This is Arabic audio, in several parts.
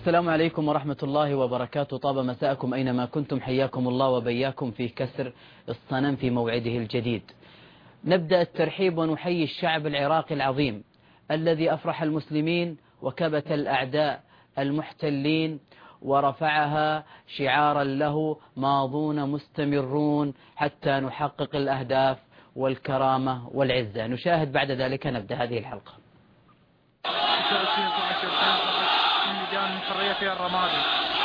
السلام عليكم ورحمة الله وبركاته. طاب مساءكم أينما كنتم، حياكم الله وبياكم في كسر الصنم في موعده الجديد. نبدأ الترحيب ونحيي الشعب العراقي العظيم الذي أفرح المسلمين وكبت الأعداء المحتلين ورفعها شعارا له: ماضون مستمرون حتى نحقق الأهداف والكرامة والعزة. نشاهد بعد ذلك نبدأ هذه الحلقة. في الرمادي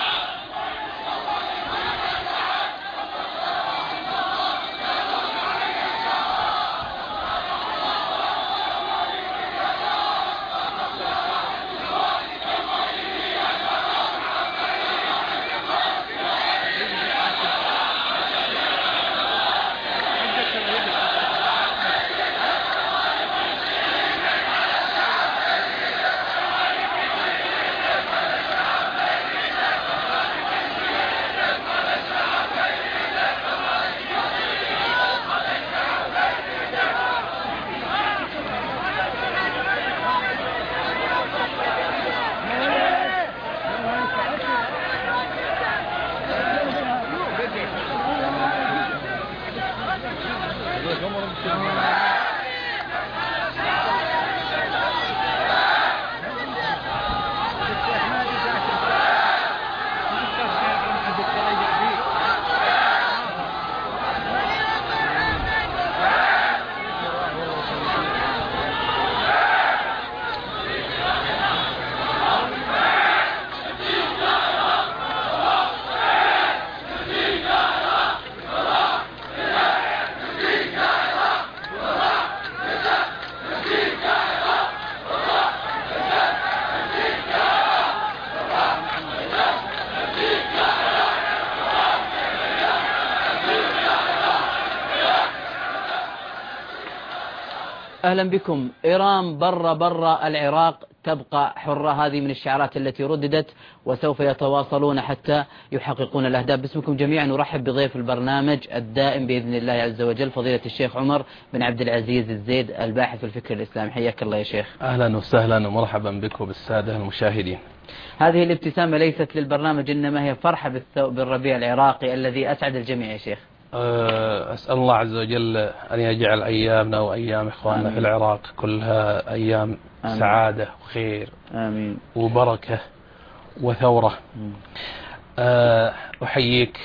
أهلا بكم. إيران برا العراق تبقى حرة، هذه من الشعارات التي رددت، وسوف يتواصلون حتى يحققون الأهداف. باسمكم جميعا نرحب بضيف البرنامج الدائم بإذن الله عز وجل، فضيلة الشيخ عمر بن عبد العزيز الزيد، الباحث في الفكر الإسلامي. حياك الله يا شيخ. أهلا وسهلا ومرحبا بكم بالسادة المشاهدين. هذه الابتسامة ليست للبرنامج، إنما هي فرحة بالربيع العراقي الذي أسعد الجميع يا شيخ. أسأل الله عز وجل أن يجعل أيامنا وأيام إخواننا في العراق كلها أيام سعادة وخير آمين وبركة وثورة. أحييك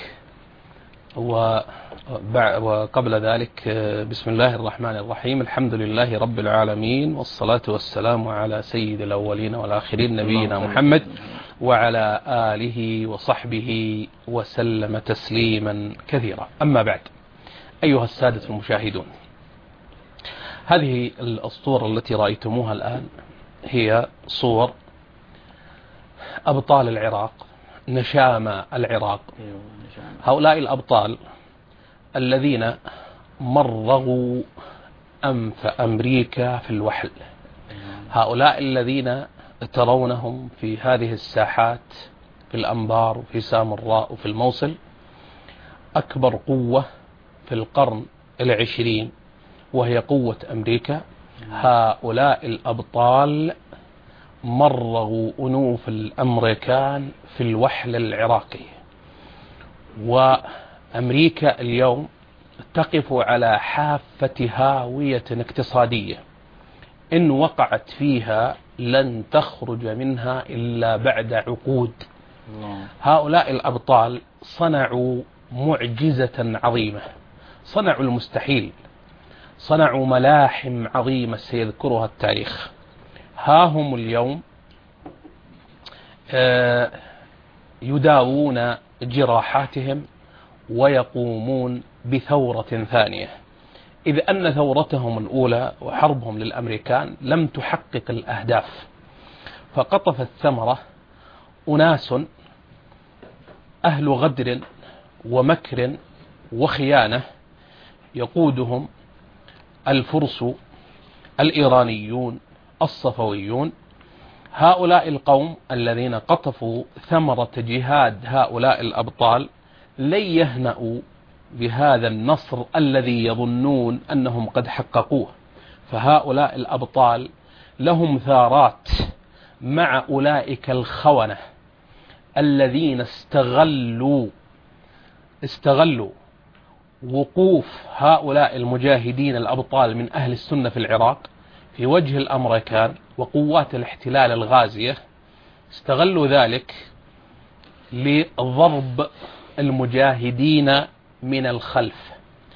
وقبل ذلك بسم الله الرحمن الرحيم، الحمد لله رب العالمين، والصلاة والسلام على سيد الأولين والآخرين نبينا محمد وعلى آله وصحبه وسلم تسليما كثيرا. أما بعد، أيها السادة المشاهدون، هذه الأسطورة التي رأيتموها الآن هي صور أبطال العراق، نشامى العراق. هؤلاء الأبطال الذين مرغوا أنف أمريكا في الوحل، هؤلاء الذين ترونهم في هذه الساحات في الأنبار وفي سامراء وفي الموصل، أكبر قوة في القرن العشرين وهي قوة أمريكا. هؤلاء الأبطال مرغوا أنوف الأمريكان في الوحل العراقي، وأمريكا اليوم تقف على حافة هاوية اقتصادية إن وقعت فيها لن تخرج منها إلا بعد عقود. هؤلاء الأبطال صنعوا معجزة عظيمة، صنعوا المستحيل، صنعوا ملاحم عظيمة سيذكرها التاريخ. ها هم اليوم يداوون جراحاتهم ويقومون بثورة ثانية، إذ أن ثورتهم الأولى وحربهم للأمريكان لم تحقق الأهداف، فقطف الثمرة أناس أهل غدر ومكر وخيانة يقودهم الفرس الإيرانيون الصفويون. هؤلاء القوم الذين قطفوا ثمرة جهاد هؤلاء الأبطال لن يهنأوا بهذا النصر الذي يظنون أنهم قد حققوه، فهؤلاء الأبطال لهم ثارات مع أولئك الخونة الذين استغلوا وقوف هؤلاء المجاهدين الأبطال من أهل السنة في العراق في وجه الأمريكان وقوات الاحتلال الغازية، استغلوا ذلك لضرب المجاهدين من الخلف،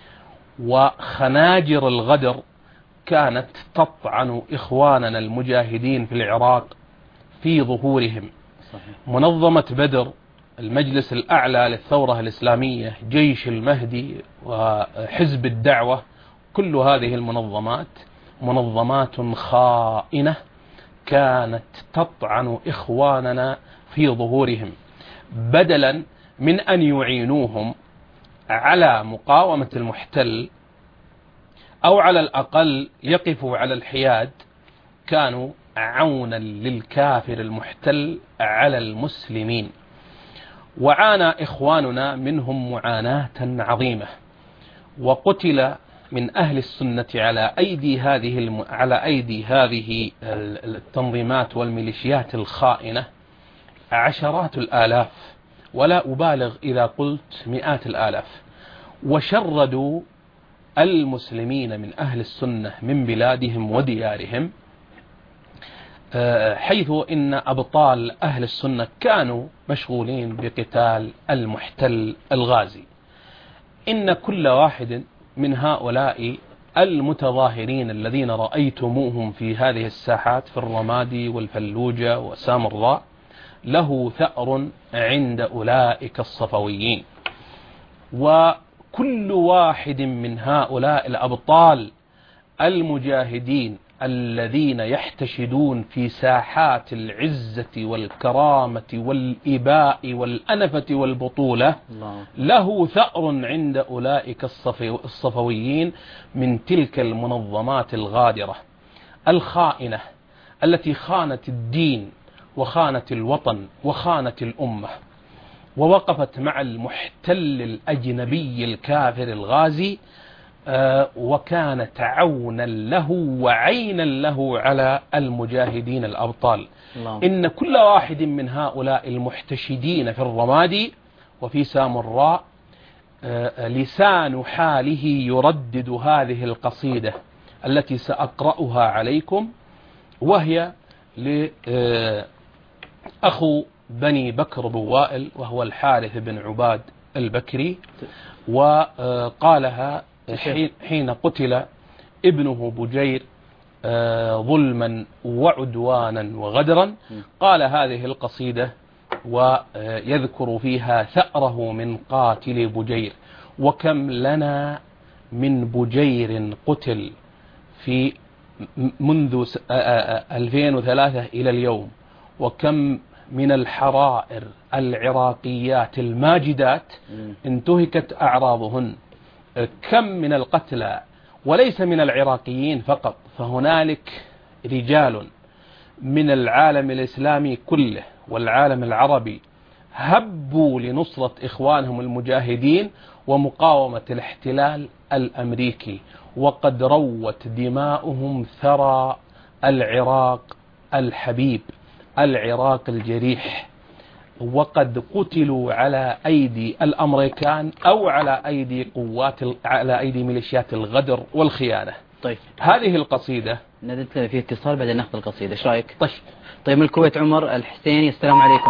وخناجر الغدر كانت تطعن إخواننا المجاهدين في العراق في ظهورهم. صحيح. منظمة بدر، المجلس الأعلى للثورة الإسلامية، جيش المهدي، وحزب الدعوة، كل هذه المنظمات منظمات خائنة كانت تطعن إخواننا في ظهورهم، بدلا من أن يعينوهم على مقاومة المحتل أو على الأقل يقفوا على الحياد، كانوا عونا للكافر المحتل على المسلمين. وعانى إخواننا منهم معاناة عظيمة، وقتل من أهل السنة على أيدي هذه التنظيمات والميليشيات الخائنة عشرات الآلاف، ولا أبالغ إذا قلت مئات الآلاف، وشردوا المسلمين من أهل السنة من بلادهم وديارهم، حيث إن أبطال أهل السنة كانوا مشغولين بقتال المحتل الغازي. إن كل واحد من هؤلاء المتظاهرين الذين رأيتموهم في هذه الساحات في الرمادي والفلوجة وسامراء له ثأر عند أولئك الصفويين، وكل واحد من هؤلاء الأبطال المجاهدين الذين يحتشدون في ساحات العزة والكرامة والإباء والأنفة والبطولة له ثأر عند أولئك الصفويين من تلك المنظمات الغادرة الخائنة التي خانت الدين وخانت الوطن وخانت الأمة، ووقفت مع المحتل الأجنبي الكافر الغازي، وكانت عونا له وعينا له على المجاهدين الأبطال. الله. إن كل واحد من هؤلاء المحتشدين في الرمادي وفي سامراء لسان حاله يردد هذه القصيدة التي سأقرأها عليكم، وهي لأخو بني بكر بوائل وهو الحارث بن عباد البكري، وقالها حين قتل ابنه بجير ظلما وعدوانا وغدرا. قال هذه القصيدة ويذكر فيها ثأره من قاتل بجير: وكم لنا من بجير قتل في منذ 2003 إلى اليوم، وكم من الحرائر العراقيات الماجدات انتهكت أعراضهن، كم من القتلى، وليس من العراقيين فقط، فهنالك رجال من العالم الإسلامي كله والعالم العربي هبوا لنصرة إخوانهم المجاهدين ومقاومة الاحتلال الأمريكي، وقد روت دماؤهم ثرى العراق الحبيب، العراق الجريح، وقد قتلوا على أيدي الأمريكان أو على أيدي ميليشيات الغدر والخيانة. طيب، هذه القصيدة ندت في اتصال بعد ناخذ القصيدة، ايش رايك؟ طيب من الكويت عمر الحسيني، السلام عليكم.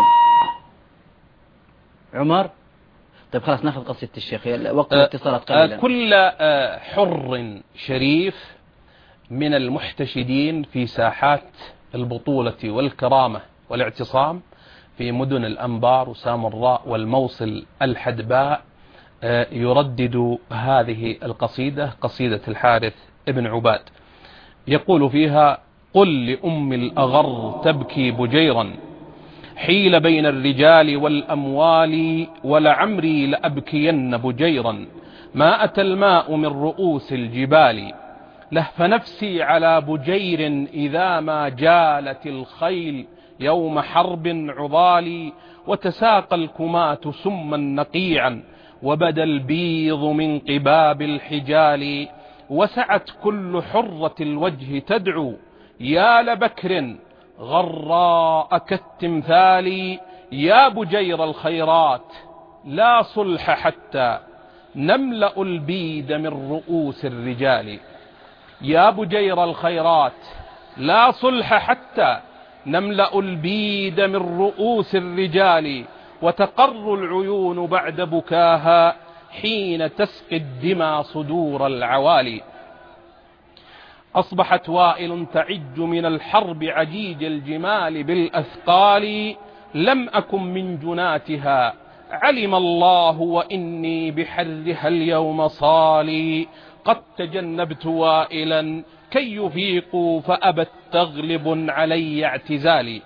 عمر، طيب خلاص ناخذ قصيدة الشيخ، وقت الاتصالات قليلا. كل حر شريف من المحتشدين في ساحات البطولة والكرامة والاعتصام في مدن الأنبار وسامراء والموصل الحدباء يردد هذه القصيدة، قصيدة الحارث ابن عباد. يقول فيها: قل لأم الأغر تبكي بجيرا، حيل بين الرجال والأموال، ولعمري لأبكين بجيرا، ما أتى الماء من رؤوس الجبال، لهف نفسي على بجير إذا ما جالت الخيل يوم حرب عضال، وتساقى الكمات سما نقيعا، وبدا البيض من قباب الحجال، وسعت كل حرة الوجه تدعو يا لبكر غراء كالتمثال، يا بجير الخيرات لا صلح حتى نملأ البيد من رؤوس الرجال. يا بجير الخيرات لا صلح حتى نملأ البيد من رؤوس الرجال، وتقر العيون بعد بكاها حين تسقي الدمى صدور العوالي. أصبحت وائل تعج من الحرب عجيج الجمال بالأثقال، لم أكن من جناتها علم الله وإني بحرها اليوم صالي. قد تجنبت وائلا كي يفيقوا فأبت تغلب علي اعتزالي.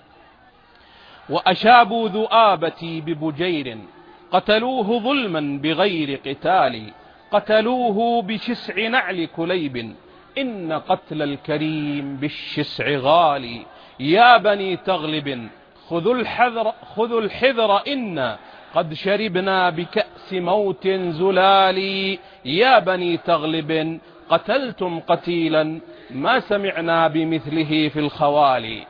وأشابوا ذؤابتي ببجير قتلوه ظلما بغير قتال، قتلوه بشسع نعل كليب إن قتل الكريم بالشسع غالي. يا بني تغلب خذوا الحذر إنا قد شربنا بكأس موت زلالي. يا بني تغلب قتلتم قتيلا ما سمعنا بمثله في الخوالي.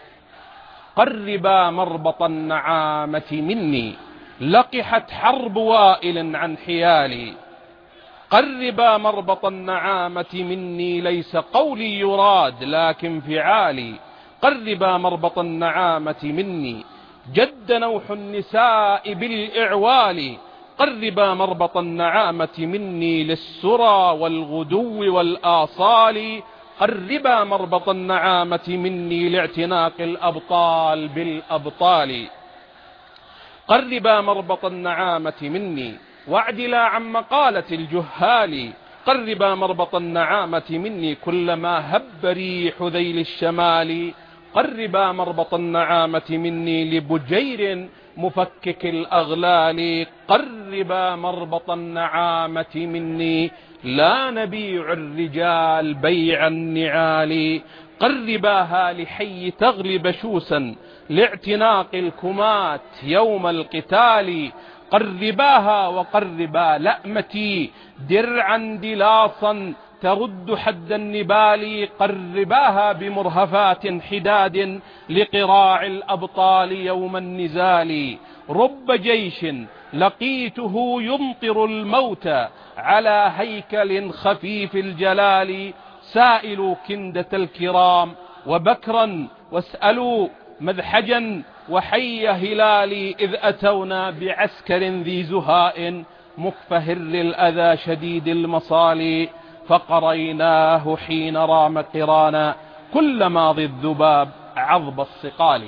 قربا مربط النعامة مني لقحت حرب وائل عن حيالي. قربا مربط النعامة مني ليس قولي يراد لكن فعالي. قربا مربط النعامة مني جد نوح النساء بالإعوال. قربا مربط النعامة مني للسرى والغدو والآصال. قربا مربط النعامة مني لاعتناق الأبطال بالأبطال. قربا مربط النعامة مني واعدلا عن مقالة الجهال. قربا مربط النعامة مني كلما هب ريح ذيل الشمال. قربا مربط النعامة مني لبجير مفكك الأغلال. قربا مربط النعامة مني لا نبيع الرجال بيع النعال. قرباها لحي تغلب شوسا لاعتناق الكمات يوم القتال. قرباها وقربا لأمتي درعا دلاصا ترد حد النبال. قرباها بمرهفات حداد لقراع الأبطال يوم النزال. رب جيش لقيته يمطر الموت على هيكل خفيف الجلال. سائلوا كندة الكرام وبكرا واسألوا مذحجا وحي هلالي إذ أتونا بعسكر ذي زهاء مكفهر للأذى شديد المصالي. فقريناه حين رام قرانا كل ماضي الذباب عضب الصقال.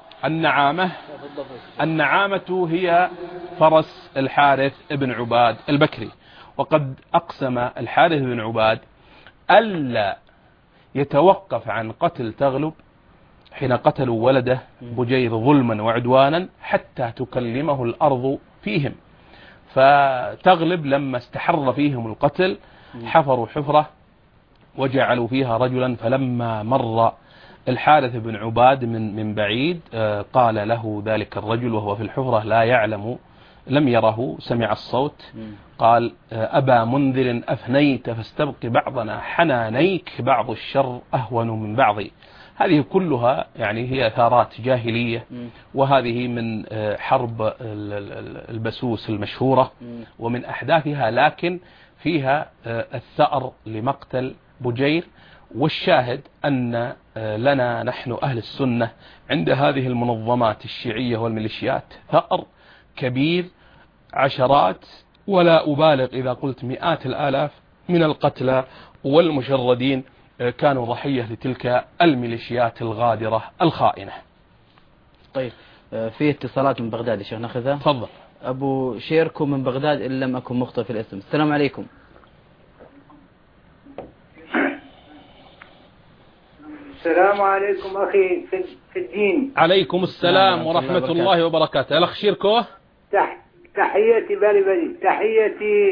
النعامة هي فرس الحارث بن عباد البكري. وقد أقسم الحارث بن عباد ألا يتوقف عن قتل تغلب حين قتلوا ولده بجير ظلما وعدوانا حتى تكلمه الأرض فيهم. فتغلب لما استحر فيهم القتل حفروا حفرة وجعلوا فيها رجلا، فلما مر الحارث بن عباد من بعيد قال له ذلك الرجل وهو في الحفرة لا يعلم لم يره سمع الصوت، قال أبا منذر أفنيت فاستبق بعضنا حنانيك بعض الشر أهون من بعضي. هذه كلها يعني هي ثارات جاهلية، وهذه من حرب البسوس المشهورة ومن أحداثها، لكن فيها الثأر لمقتل بجير. والشاهد أن لنا نحن أهل السنة عند هذه المنظمات الشيعية والميليشيات ثأر كبير، عشرات ولا أبالغ إذا قلت مئات الآلاف من القتلى والمشردين كانوا ضحية لتلك الميليشيات الغادرة الخائنة. طيب، في اتصالات من بغداد يا شيخ ناخذها. تفضل. أبو شيركو من بغداد إن لم أكن مخطئ في الاسم. السلام عليكم. السلام عليكم أخي في الدين. عليكم السلام ورحمة الله وبركاته. الأخ شيركو، تحياتي بلي تحياتي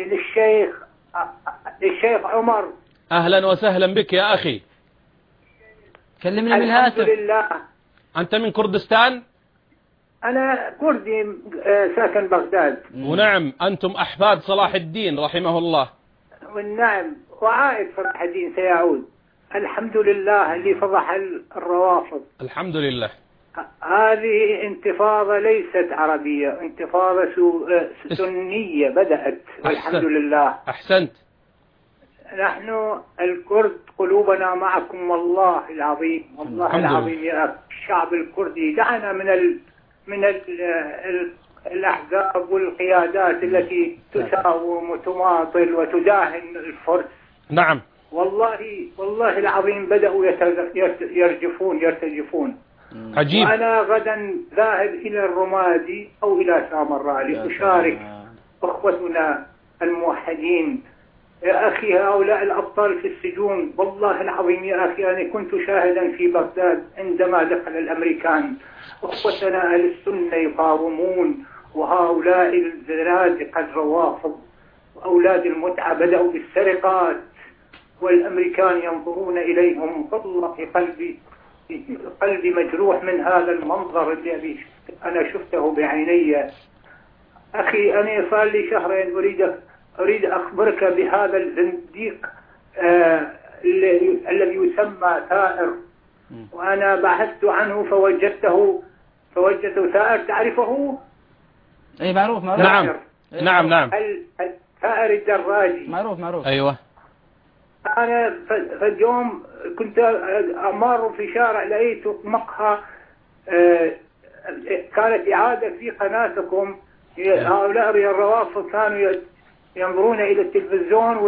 للشيخ عمر. أهلا وسهلا بك يا أخي. كلمنا من الهاتف. الحمد لله. أنت من كردستان؟ أنا كردي ساكن بغداد. ونعم، أنتم أحفاد صلاح الدين رحمه الله. والنعم، وعائد صلاح الدين سيعود. الحمد لله اللي فضح الروافض. الحمد لله. هذه انتفاضة ليست عربية، انتفاضة سنية بدأت والحمد لله. أحسنت. نحن الكرد قلوبنا معكم والله العظيم، والله العظيم يا الشعب الكردي. دعنا من الأحزاب والقيادات التي تساوم وتماطل وتداهن الفرس. نعم. والله العظيم بدأوا يرتجفون. عجيب. وأنا غدا ذاهب إلى الرمادي أو إلى سامراء لأشارك أخوتنا الموحدين. يا أخي هؤلاء الأبطال في السجون، والله العظيم يا أخي أنا كنت شاهدا في بغداد عندما دخل الأمريكان. أخوتنا أهل السنة يقاومون، وهؤلاء الزنادقة الروافض وأولاد المتعة بدأوا بالسرقات، والأمريكان ينظرون إليهم. والله قلبي مجروح من هذا المنظر الذي أنا شفته بعيني. أخي أنا صار لي شهرين أريد أخبرك بهذا الزنديق الذي يسمى ثائر، وأنا بحثت عنه فوجدته ثائر. تعرفه؟ أي معروف. نعم. ثائر الدراجي. معروف. أيوة. أنا في اليوم كنت أمر في شارع لقيت مقهى، كانت إعادة في قناتكم. هؤلاء الروافض كانوا ينظرون إلى التلفزيون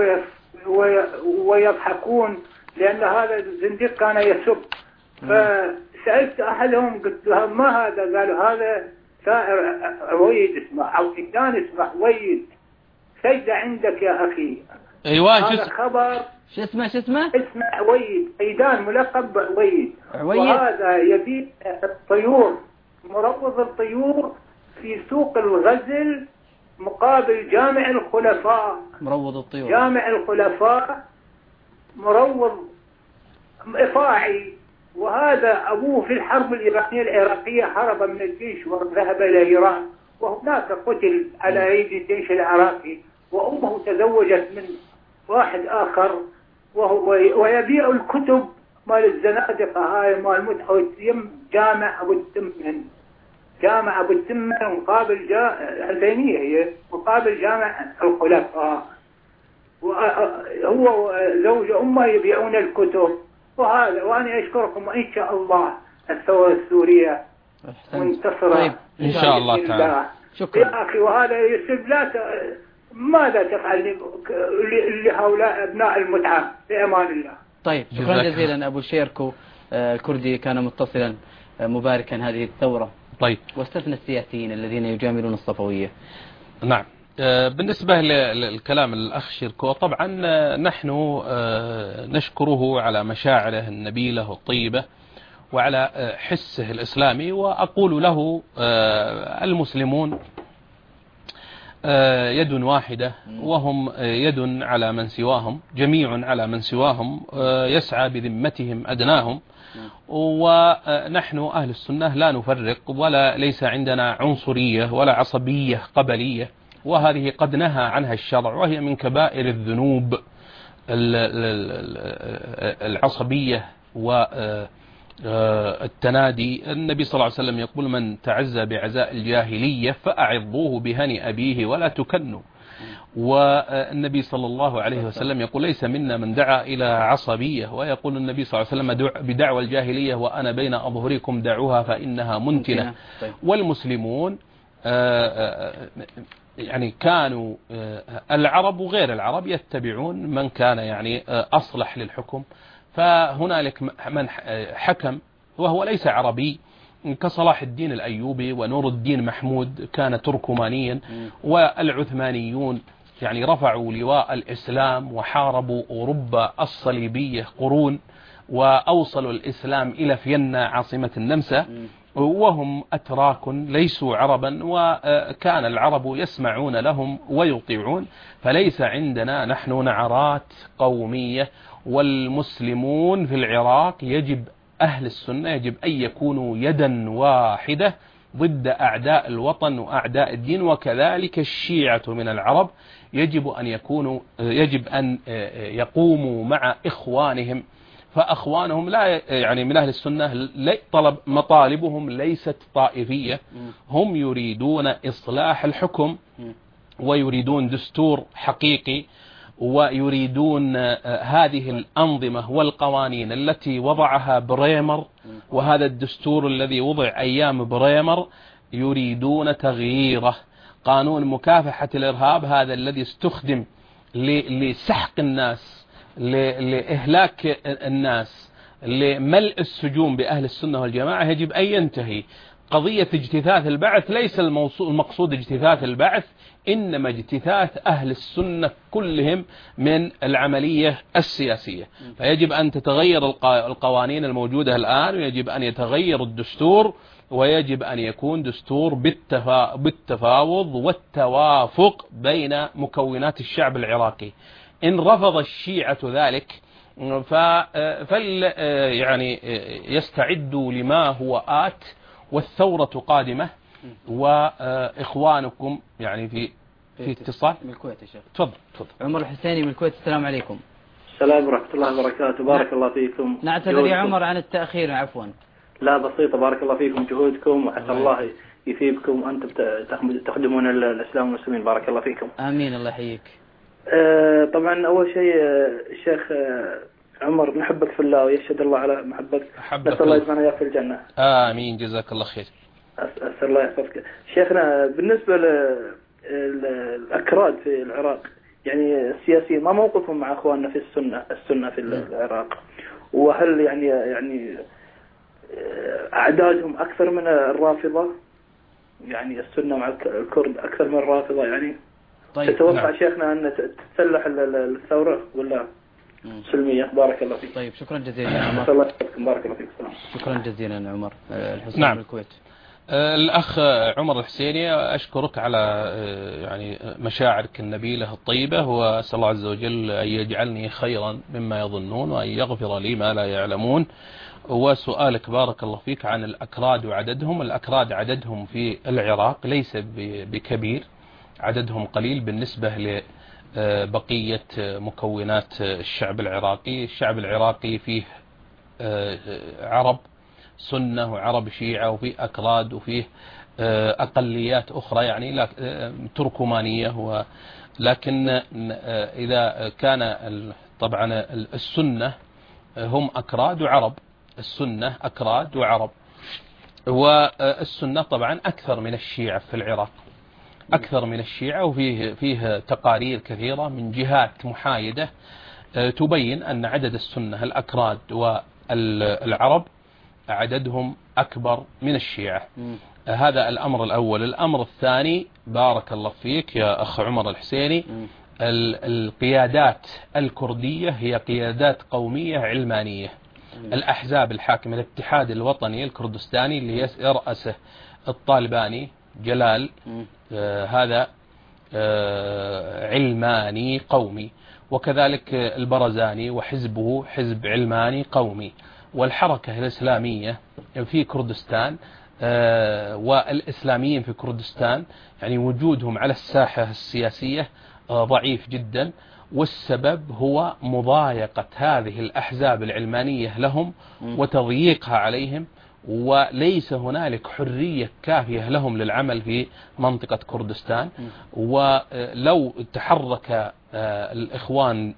ويضحكون لأن هذا الزنديق كان يسب. فسألت أحدهم قلت لهم ما هذا؟ قالوا هذا ثائر عويد اسمه، أو إنسان اسمه عويد. سجد عندك يا أخي. أيوة. هذا خبر. شو اسمه؟ اسمه عويد، عيدان ملقب عويد. وهذا يبيع الطيور، مروض الطيور في سوق الغزل مقابل جامع الخلفاء. مروض الطيور. جامع الخلفاء مروض إفاعي. وهذا أبوه في الحرب الإيرانية العراقية هرب من الجيش وذهب إلى إيران، وهناك قتل على أيدي الجيش العراقي. وأمه تزوجت من واحد آخر، ويبيع الكتب مال الزنادقة هاي مال متعة جامع أبو التمن مقابل الحسينية هي مقابل جامع الخلفاء. هو زوج أمه يبيعون الكتب. وأنا أشكركم، وإن شاء الله الثورة السورية منتصرة. طيب. إن شاء الله تعالى. شكرا يا أخي. وهذا يسب ماذا تفعل لهؤلاء أبناء المتعة؟ بأمان الله. طيب شكرا جزيلا أبو شيركو كردي كان متصلا مباركا هذه الثورة. طيب. واستثنى السياسيين الذين يجاملون الصفوية. نعم. بالنسبة للكلام الأخ شيركو، طبعا نحن نشكره على مشاعره النبيلة والطيبة وعلى حسه الإسلامي، وأقول له المسلمون يد واحدة، وهم يد على من سواهم، جميع على من سواهم، يسعى بذمتهم أدناهم. ونحن أهل السنة لا نفرق، ولا ليس عندنا عنصرية ولا عصبية قبلية، وهذه قد نهى عنها الشرع، وهي من كبائر الذنوب العصبية والتنادي. النبي صلى الله عليه وسلم يقول: من تعزى بعزاء الجاهلية فأعظوه بهني أبيه ولا تكنوا. والنبي صلى الله عليه وسلم يقول: ليس منا من دعا إلى عصبية. ويقول النبي صلى الله عليه وسلم: بدعوى الجاهلية وأنا بين أظهركم دعوها فإنها منتنة. والمسلمون يعني كانوا العرب وغير العرب يتبعون من كان يعني أصلح للحكم. فهنالك من حكم وهو ليس عربي كصلاح الدين الأيوبي ونور الدين محمود، كان تركمانيا. والعثمانيون يعني رفعوا لواء الإسلام وحاربوا أوروبا الصليبية قرون، وأوصلوا الإسلام إلى فيينا عاصمة النمسا، وهم أتراك ليسوا عربا، وكان العرب يسمعون لهم ويطيعون. فليس عندنا نحن نعرات قومية. والمسلمون في العراق يجب أهل السنة يجب أن يكونوا يدا واحدة ضد أعداء الوطن وأعداء الدين. وكذلك الشيعة من العرب يجب أن يقوموا مع إخوانهم فأخوانهم لا يعني من أهل السنة مطالبهم ليست طائفية، هم يريدون إصلاح الحكم ويريدون دستور حقيقي، ويريدون هذه الأنظمة والقوانين التي وضعها بريمر، وهذا الدستور الذي وضع أيام بريمر يريدون تغييره. قانون مكافحة الإرهاب هذا الذي استخدم لسحق الناس، لإهلاك الناس، لملء السجون بأهل السنة والجماعة، يجب أن ينتهي. قضية اجتثاث البعث ليس المقصود اجتثاث البعث، إنما اجتثاث أهل السنة كلهم من العملية السياسية. فيجب أن تتغير القوانين الموجودة الآن، ويجب أن يتغير الدستور، ويجب أن يكون دستور بالتفاوض والتوافق بين مكونات الشعب العراقي. إن رفض الشيعة ذلك يعني يستعدوا لما هو آت، والثورة قادمة. وإخوانكم يعني في اتصال من الكويت يا شيخ. تفضل. عمر الحسيني من الكويت. السلام عليكم. السلام ورحمة الله وبركاته. بارك الله فيكم. نعتذر يا عمر عن التأخير، عفوا. لا بسيطة. بارك الله فيكم جهودكم، وحتى الله يثيبكم وأنتم تخدمون الإسلام والمسلمين. بارك الله فيكم. آمين. الله يحييك. طبعا أول شيء الشيخ عمر نحبك في الله ويشهد الله على محبك. نسأل الله يجمعنا وياك في الجنة. آمين. جزاك الله خير. أسأل الله يحفظك. شيخنا بالنسبة للأكراد في العراق، يعني السياسيين ما موقفهم مع أخواننا في السنة في العراق؟ وهل يعني أعدادهم أكثر من الرافضة؟ يعني السنة مع الكرد أكثر من الرافضة يعني؟ طيب. تتوقع شيخنا أن تتسلح الثورة ولا سلمية؟ بارك الله فيك. طيب شكرا جزيلا يا عمر. الله يحفظكم. بارك الله فيك. شكرا جزيلا عمر الحسين. نعم. من الكويت. الأخ عمر الحسيني، أشكرك على يعني مشاعرك النبيلة الطيبة، وأسأل الله عز وجل أن يجعلني خيرا مما يظنون، وأن يغفر لي ما لا يعلمون. وسؤالك بارك الله فيك عن الأكراد وعددهم. الأكراد عددهم في العراق ليس بكبير، عددهم قليل بالنسبة لبقية مكونات الشعب العراقي. الشعب العراقي فيه عرب سنة وعرب شيعة، وفيه أكراد، وفيه أقليات أخرى يعني تركمانية. لكن إذا كان طبعا السنة هم أكراد وعرب، السنة أكراد وعرب. والسنة طبعا أكثر من الشيعة في العراق، أكثر من الشيعة، وفيه تقارير كثيرة من جهات محايدة تبين أن عدد السنة الأكراد والعرب عددهم أكبر من الشيعة. هذا الأمر الأول. الأمر الثاني بارك الله فيك يا أخ عمر الحسيني، القيادات الكردية هي قيادات قومية علمانية. الأحزاب الحاكمة، الاتحاد الوطني الكردستاني اللي يرأسه الطالباني جلال، هذا علماني قومي، وكذلك البرزاني وحزبه حزب علماني قومي. والحركة الإسلامية في كردستان والإسلاميين في كردستان يعني وجودهم على الساحة السياسية ضعيف جدا، والسبب هو مضايقة هذه الأحزاب العلمانية لهم وتضييقها عليهم، وليس هنالك حرية كافية لهم للعمل في منطقة كردستان. ولو تحرك الإخوان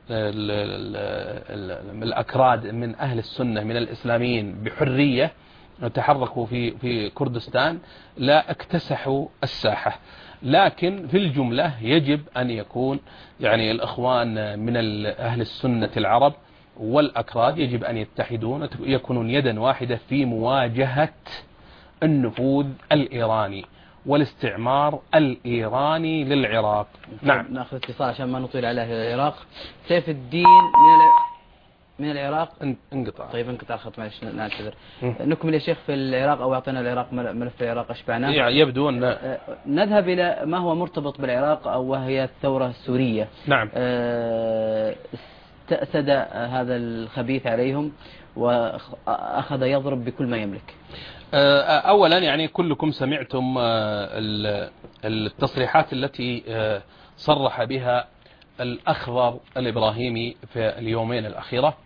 الأكراد من أهل السنة من الإسلاميين بحرية تحركوا في كردستان لا اكتسحوا الساحة. لكن في الجملة يجب أن يكون يعني الإخوان من أهل السنة العرب والأكراد يجب أن يتحدون ويكونون يدا واحدة في مواجهة النفوذ الإيراني والاستعمار الإيراني للعراق. نعم. نأخذ اتصال عشان ما نطيل على العراق. سيف الدين من العراق انقطع. طيب انقطع الخط، معلش نعتذر. نكمل يا شيخ في العراق، أو أعطينا العراق ملف العراق أشبعناه. يبدو أن نذهب إلى ما هو مرتبط بالعراق، أو وهي الثورة السورية. نعم. استأسد هذا الخبيث عليهم وأخذ يضرب بكل ما يملك. أولا يعني كلكم سمعتم التصريحات التي صرح بها الأخضر الإبراهيمي في اليومين الأخيرة.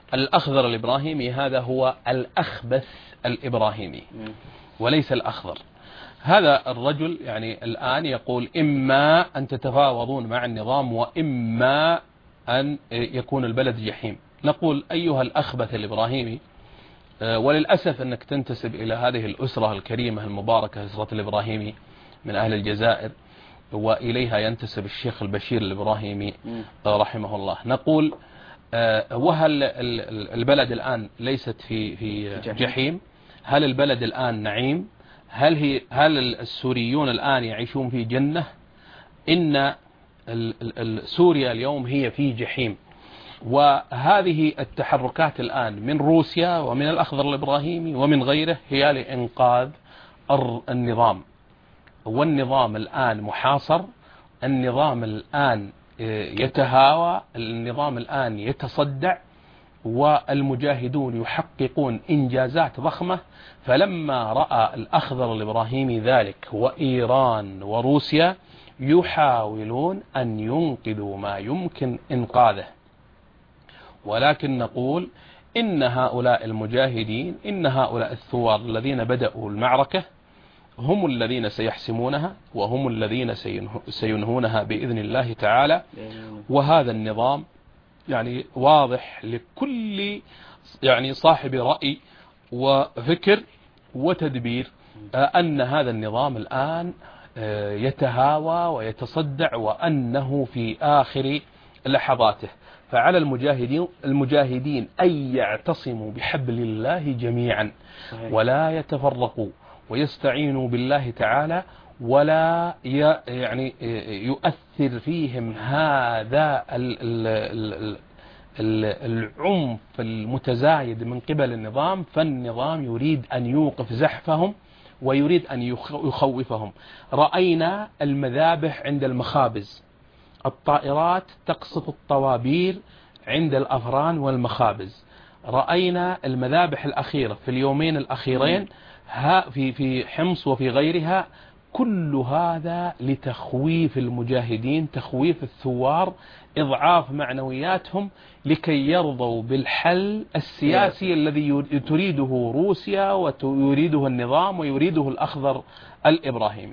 الأخضر الإبراهيمي هذا هو الأخبث الإبراهيمي وليس الأخضر. هذا الرجل يعني الآن يقول إما أن تتفاوضون مع النظام وإما أن يكون البلد جحيم. نقول أيها الأخبث الإبراهيمي، وللأسف أنك تنتسب إلى هذه الأسرة الكريمة المباركة، أسرة الإبراهيمي من أهل الجزائر، وإليها ينتسب الشيخ البشير الإبراهيمي رحمه الله. نقول وهل البلد الآن ليست في جحيم؟ هل البلد الآن نعيم؟ هل السوريون الآن يعيشون في جنة؟ إن سوريا اليوم هي في جحيم. وهذه التحركات الآن من روسيا ومن الأخضر الإبراهيمي ومن غيره هي لإنقاذ النظام. والنظام الآن محاصر، النظام الآن يتهاوى، النظام الآن يتصدع، والمجاهدون يحققون إنجازات ضخمة. فلما رأى الأخضر الإبراهيمي ذلك وإيران وروسيا يحاولون أن ينقذوا ما يمكن إنقاذه. ولكن نقول إن هؤلاء المجاهدين، إن هؤلاء الثوار الذين بدأوا المعركة هم الذين سيحسمونها وهم الذين سينهونها بإذن الله تعالى. وهذا النظام يعني واضح لكل يعني صاحب رأي وفكر وتدبير أن هذا النظام الآن يتهاوى ويتصدع وأنه في آخر لحظاته. فعلى المجاهدين أن يعتصموا بحبل الله جميعا ولا يتفرقوا ويستعينوا بالله تعالى، ولا يعني يؤثر فيهم هذا العنف المتزايد من قبل النظام. فالنظام يريد أن يوقف زحفهم ويريد أن يخوفهم. رأينا المذابح عند المخابز، الطائرات تقصف الطوابير عند الأفران والمخابز. رأينا المذابح الأخيرة في اليومين الأخيرين في حمص وفي غيرها. كل هذا لتخويف المجاهدين، تخويف الثوار، إضعاف معنوياتهم لكي يرضوا بالحل السياسي الذي تريده روسيا ويريده النظام ويريده الأخضر الإبراهيمي.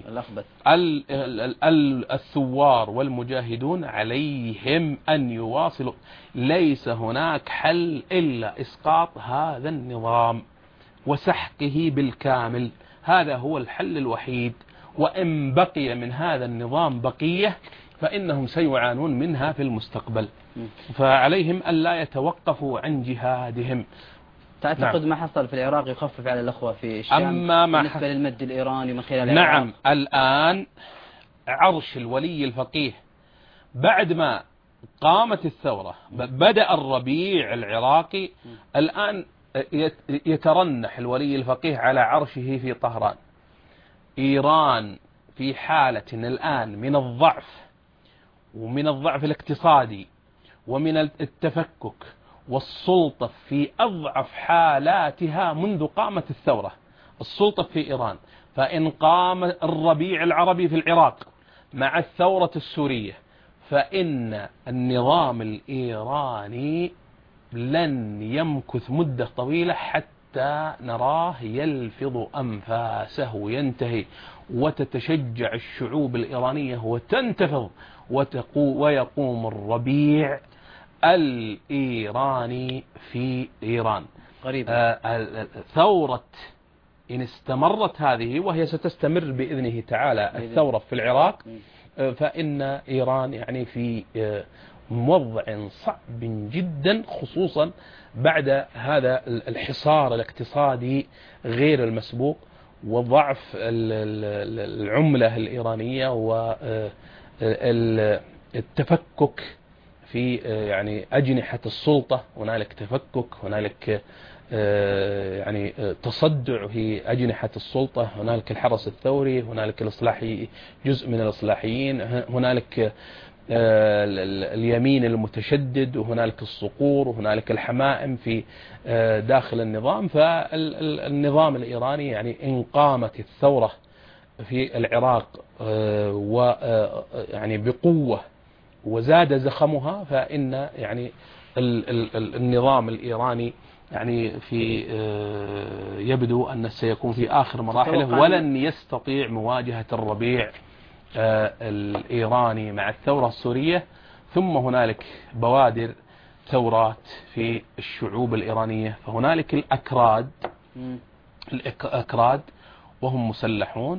الثوار والمجاهدون عليهم أن يواصلوا. ليس هناك حل إلا إسقاط هذا النظام وسحقه بالكامل. هذا هو الحل الوحيد. وإن بقي من هذا النظام بقية فإنهم سيعانون منها في المستقبل. فعليهم أن لا يتوقفوا عن جهادهم. تعتقد ما حصل في العراق يخفف على الأخوة في الشام بالنسبة للمد الإيراني من خلال العراق؟ نعم. الآن عرش الولي الفقيه بعد ما قامت الثورة، بدأ الربيع العراقي، الآن يترنح الولي الفقيه على عرشه في طهران. إيران في حالة الآن من الضعف، ومن الضعف الاقتصادي ومن التفكك، والسلطة في أضعف حالاتها منذ قامت الثورة. السلطة في إيران. فإن قام الربيع العربي في العراق مع الثورة السورية فإن النظام الإيراني لن يمكث مدة طويلة حتى نراه يلفظ أنفاسه وينتهي، وتتشجع الشعوب الإيرانية وتنتفض ويقوم الربيع الإيراني في إيران. ثورة إن استمرت هذه، وهي ستستمر بإذنه تعالى الثورة في العراق، فإن إيران يعني في موضع صعب جدا، خصوصا بعد هذا الحصار الاقتصادي غير المسبوق وضعف العملة الإيرانية والتفكك في يعني أجنحة السلطة. هنالك تفكك، هنالك يعني تصدع في أجنحة السلطة، هنالك الحرس الثوري، هنالك الإصلاحي، جزء من الإصلاحيين، هنالك اليمين المتشدد، وهنالك الصقور، وهنالك الحمائم في داخل النظام. فالنظام الإيراني يعني إن قامت الثورة في العراق ويعني بقوة وزاد زخمها، فإن يعني النظام الإيراني يعني في يبدو أن سيكون في آخر مراحله، ولن يستطيع مواجهة الربيع الإيراني مع الثورة السورية. ثم هنالك بوادر ثورات في الشعوب الإيرانية، فهنالك الأكراد وهم مسلحون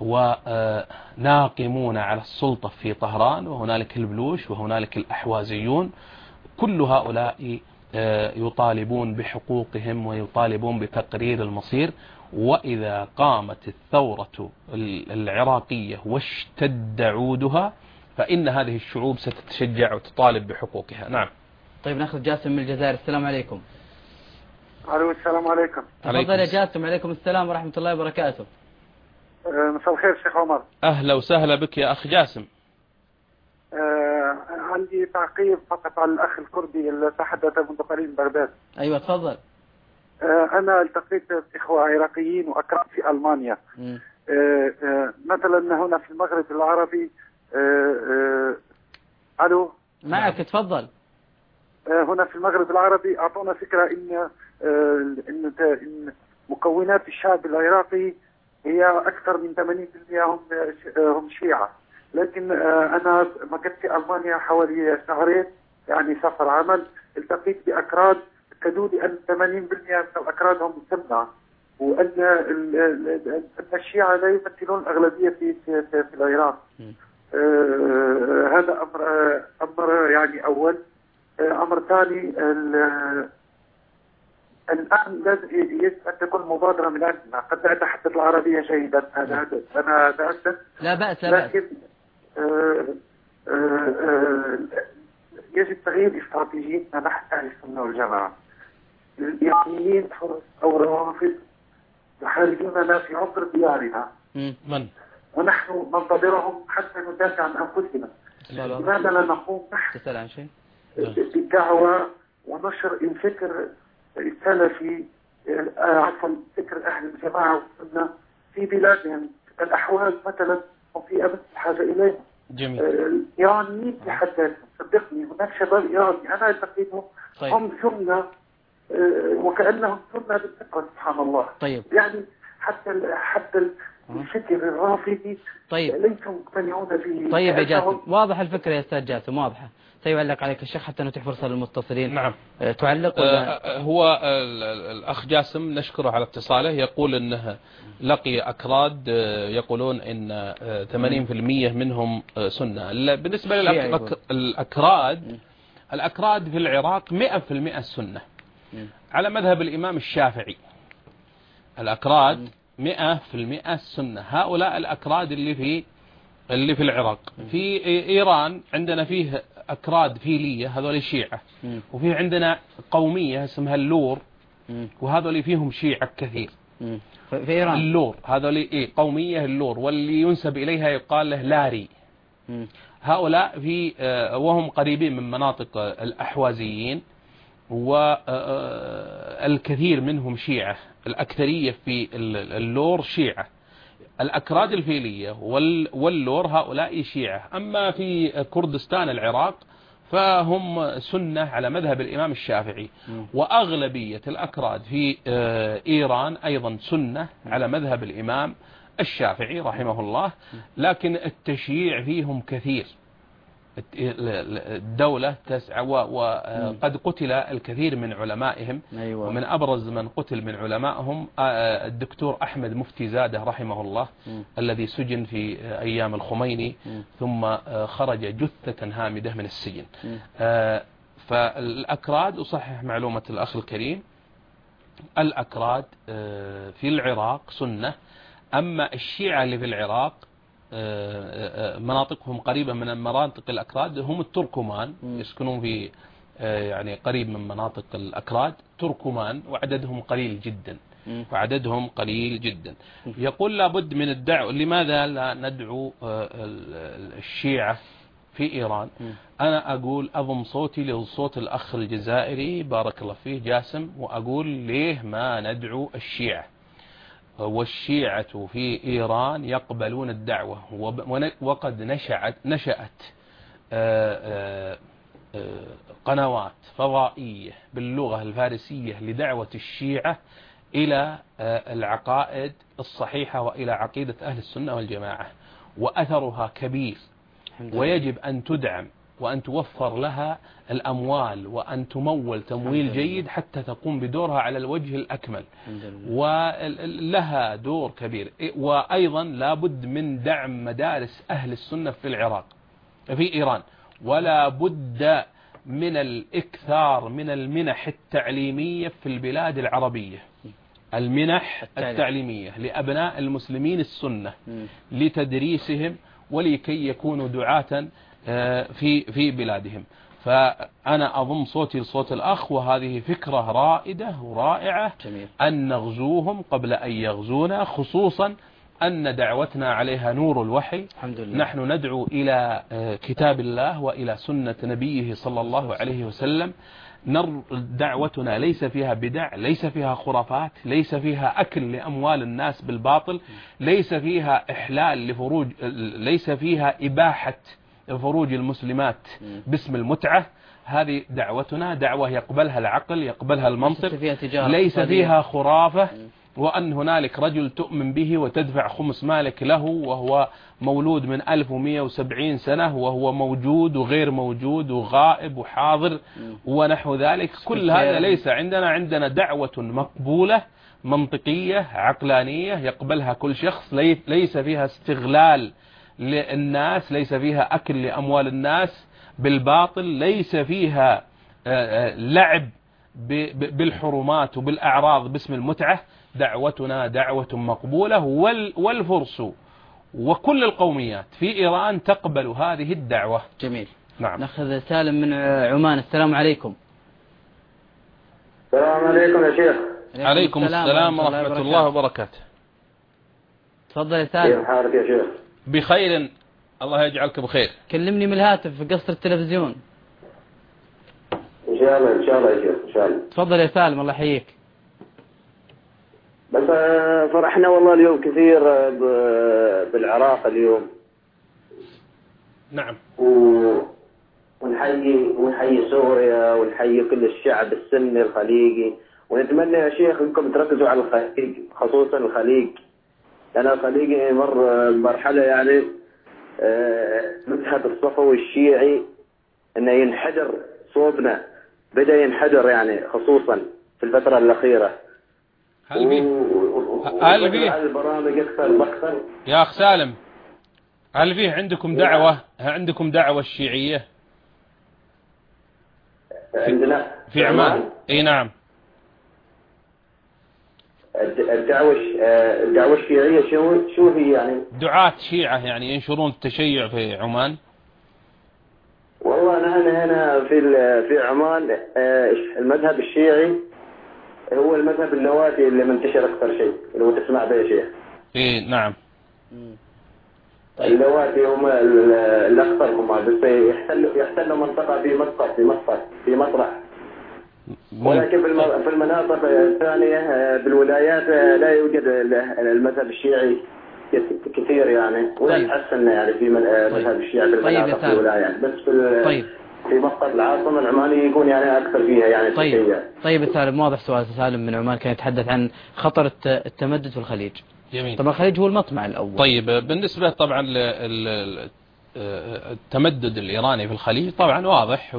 وناقمون على السلطة في طهران، وهنالك البلوش وهنالك الأحوازيون. كل هؤلاء يطالبون بحقوقهم ويطالبون بتقرير المصير. وإذا قامت الثورة العراقية واشتد عودها فإن هذه الشعوب ستتشجع وتطالب بحقوقها. نعم. طيب ناخذ جاسم من الجزائر. السلام عليكم. السلام عليكم. تفضل يا جاسم. عليكم السلام ورحمة الله وبركاته. مساء الخير شيخ عمر. أهلا وسهلا بك يا أخ جاسم. عندي تعقيب فقط على الأخ الكردي اللي تحدث منذ قليل بغداد. أيوة تفضل. أنا التقيت بإخوة عراقيين وأكراد في ألمانيا. مثلا هنا في المغرب العربي. ألو معك تفضل. هنا في المغرب العربي أعطونا فكرة إن مكونات الشعب العراقي هي أكثر من 80% هم شيعة. لكن أنا مكثت في ألمانيا حوالي شهرين، يعني سفر عمل، التقيت بأكراد أكدوا لي أن 80% من الأكراد هم سنة، وأن الشيعة لا يمثلون الأغلبية في العراق. هذا أمر يعني أول. أمر ثاني، الآن يجب أن تكون مبادرة من عندنا. قد لا أتحدث العربية جيدا، أنا أتأسف. لا بأس. لكن يجب تغيير استراتيجيتنا نحن أهل السنة والجماعة. الإيرانيين أو الروافض يحاربوننا في عقر ديارنا، ونحن ننتظرهم حتى ندافع عن أنفسنا. لماذا لا نقوم نحن بالدعوة ونشر الفكر السلفي، عفوا فكر أهل الجماعة والسنة في بلادهم؟ الأحواز مثلا هم في أمس الحاجة إليه. جميل. الإيرانيين في صدقني هناك شباب إيراني أنا أعتقدهم هم سنة، وكأنهم سنة بالفطرة سبحان الله. طيب. يعني حتى الفكر الرافضي ليسوا مقتنعون به. طيب يا جاسم، واضح الفكرة يا أستاذ جاسم، واضحة. سيعلق عليك الشيخ حتى نتيح فرصة للمتصلين. نعم. تعلق ولا؟ هو الأخ جاسم نشكره على اتصاله، يقول أنه لقي أكراد يقولون أن 80% منهم سنة. بالنسبة الأكراد في العراق 100% السنة على مذهب الإمام الشافعي. الأكراد 100% السنة. هؤلاء الأكراد اللي في العراق. في إيران عندنا فيه أكراد فيلية، هذول شيعة. وفي عندنا قومية اسمها اللور، وهذول فيهم شيعة كثير. في إيران اللور هذول قومية اللور، واللي ينسب إليها يقال له لاري. هؤلاء وهم قريبين من مناطق الأحوازيين، والكثير منهم شيعة. الأكثرية في اللور شيعة. الأكراد الفيلية واللور هؤلاء شيعة. أما في كردستان العراق فهم سنة على مذهب الإمام الشافعي. وأغلبية الأكراد في إيران أيضا سنة على مذهب الإمام الشافعي رحمه الله. لكن التشييع فيهم كثير. الدولة تسعى، وقد قتل الكثير من علمائهم. أيوة. ومن أبرز من قتل من علمائهم الدكتور أحمد مفتي زاده رحمه الله، الذي سجن في أيام الخميني ثم خرج جثة هامدة من السجن. فالأكراد، أصحح معلومة الأخ الكريم، الأكراد في العراق سنة. أما الشيعة اللي في العراق مناطقهم قريبة من مناطق الأكراد، هم التركمان، يسكنون في يعني قريب من مناطق الأكراد، تركمان، وعددهم قليل جدا. يقول لابد من الدعوة. لماذا لا ندعو الشيعة في إيران؟ أنا أقول أضم صوتي لصوت الأخ الجزائري بارك الله فيه جاسم، وأقول ليه ما ندعو الشيعة؟ والشيعة في إيران يقبلون الدعوة. وقد نشأت قنوات فضائية باللغة الفارسية لدعوة الشيعة إلى العقائد الصحيحة وإلى عقيدة أهل السنة والجماعة، وأثرها كبير، ويجب أن تدعم وأن توفر لها الأموال وأن تمول تمويل جيد حتى تقوم بدورها على الوجه الأكمل، ولها دور كبير. وأيضا لابد من دعم مدارس أهل السنة في العراق في إيران، ولا بد من الإكثار من المنح التعليمية في البلاد العربية، المنح التعليمية لأبناء المسلمين السنة لتدريسهم ولكي يكونوا دعاة في بلادهم. فأنا أضم صوتي لصوت الأخ، وهذه فكرة رائدة ورائعة أن نغزوهم قبل أن يغزونا، خصوصا أن دعوتنا عليها نور الوحي. نحن ندعو إلى كتاب الله وإلى سنة نبيه صلى الله عليه وسلم. دعوتنا ليس فيها بدع، ليس فيها خرافات، ليس فيها أكل لأموال الناس بالباطل، ليس فيها إحلال لفروج، ليس فيها إباحة فروج المسلمات باسم المتعة. هذه دعوتنا دعوة يقبلها العقل، يقبلها المنطق، ليس فيها خرافة، وأن هنالك رجل تؤمن به وتدفع خمس مالك له وهو مولود من 1170 سنة وهو موجود وغير موجود وغائب وحاضر ونحو ذلك. كل هذا ليس عندنا. عندنا دعوة مقبولة منطقية عقلانية يقبلها كل شخص، ليس فيها استغلال للناس، ليس فيها أكل لأموال الناس بالباطل، ليس فيها لعب بالحرمات وبالأعراض باسم المتعة. دعوتنا دعوة مقبولة، والفرس وكل القوميات في إيران تقبل هذه الدعوة. جميل. نعم. نأخذ سالم من عمان. السلام عليكم. السلام عليكم يا شيخ. عليكم السلام ورحمة الله وبركاته. تفضل يا سالم. كيف حالك يا شيخ؟ بخير، الله يجعلك بخير. كلمني من الهاتف في قصر التلفزيون. إن شاء الله إن شاء الله يا شيخ إن شاء الله. تفضل يا سالم، الله يحييك. بس فرحنا والله اليوم كثير بالعراق اليوم. نعم. ونحيي سوريا ونحيي كل الشعب السني الخليجي، ونتمنى يا شيخ انكم تركزوا على الخليج، خصوصا الخليج، لأن الخليج مر مرحلة يعني مذهب الصفوي الشيعي انه ينحدر صوبنا، بدأ ينحدر يعني خصوصا في الفترة الأخيرة. هل فيه البرامج أكثر يا أخ سالم، هل فيه عندكم دعوة الشيعية عندنا في عمان؟ اي نعم. الدعوة الشيعية شو هي يعني؟ دعاة شيعة يعني ينشرون التشيع في عمان. والله أنا هنا في عمان المذهب الشيعي هو المذهب النواتي اللي منتشر أكثر شيء، اللي هو تسمع به يا شيخ. إيه نعم. طيب. النواتي هم الأكثر، هم بس يحتلوا منطقة في مطرح، ولكن في المناطق الثانية بالولايات لا يوجد المذهب الشيعي كثير يعني، ولا تحسن يعني في مذهب الشيعي في المناطق في الولايات، بس في مسقط العاصمة العمانية يكون يعني أكثر فيها يعني. طيب سالم، واضح سؤال سالم من عمان كان يتحدث عن خطر التمدد في الخليج. جميل. طبعا الخليج هو المطمع الأول. طيب بالنسبة طبعا التمدد الإيراني في الخليج طبعا واضح،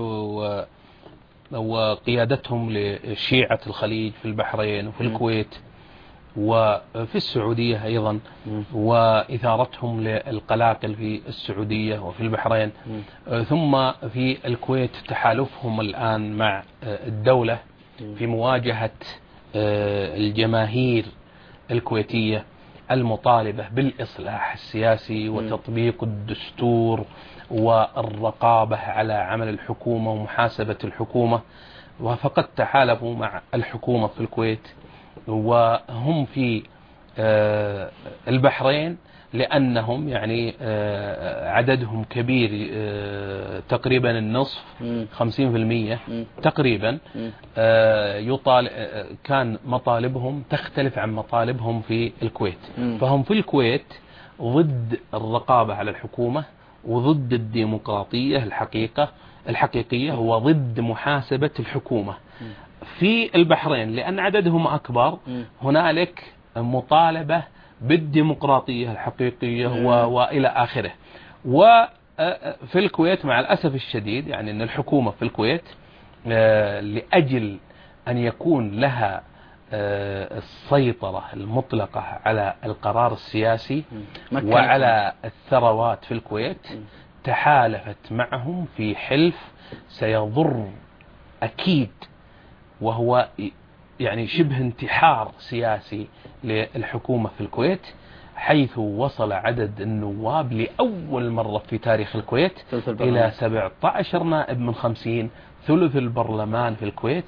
وقيادتهم لشيعة الخليج في البحرين وفي الكويت وفي السعودية أيضا، وإثارتهم للقلاقل في السعودية وفي البحرين، ثم في الكويت تحالفهم الآن مع الدولة في مواجهة الجماهير الكويتية المطالبة بالإصلاح السياسي وتطبيق الدستور والرقابة على عمل الحكومة ومحاسبة الحكومة. فقد تحالفوا مع الحكومة في الكويت، وهم في البحرين لأنهم يعني عددهم كبير، تقريبا النصف 50% تقريبا، كان مطالبهم تختلف عن مطالبهم في الكويت. فهم في الكويت ضد الرقابة على الحكومة وضد الديمقراطية الحقيقية وضد محاسبة الحكومة في البحرين، لأن عددهم أكبر. هنالك مطالبة بالديمقراطية الحقيقية وإلى آخره. وفي الكويت مع الأسف الشديد يعني أن الحكومة في الكويت لأجل أن يكون لها السيطرة المطلقة على القرار السياسي وعلى الثروات في الكويت تحالفت معهم في حلف سيضر أكيد، وهو يعني شبه انتحار سياسي للحكومة في الكويت، حيث وصل عدد النواب لأول مرة في تاريخ الكويت إلى 17 نائب من 50، ثلث البرلمان في الكويت.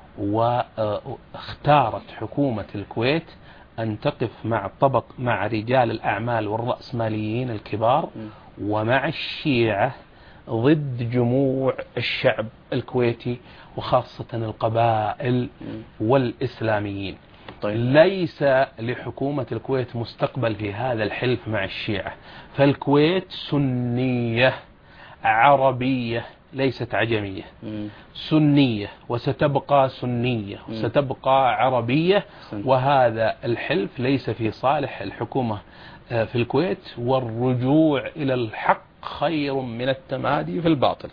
واختارت حكومة الكويت أن تقف مع رجال الأعمال والرأسماليين الكبار ومع الشيعة ضد جموع الشعب الكويتي وخاصة القبائل والإسلاميين. ليس لحكومة الكويت مستقبل في هذا الحلف مع الشيعة، فالكويت سنية عربية ليست عجمية، سنية وستبقى سنية وستبقى عربية، وهذا الحلف ليس في صالح الحكومة في الكويت، والرجوع إلى الحق خير من التمادي في الباطل.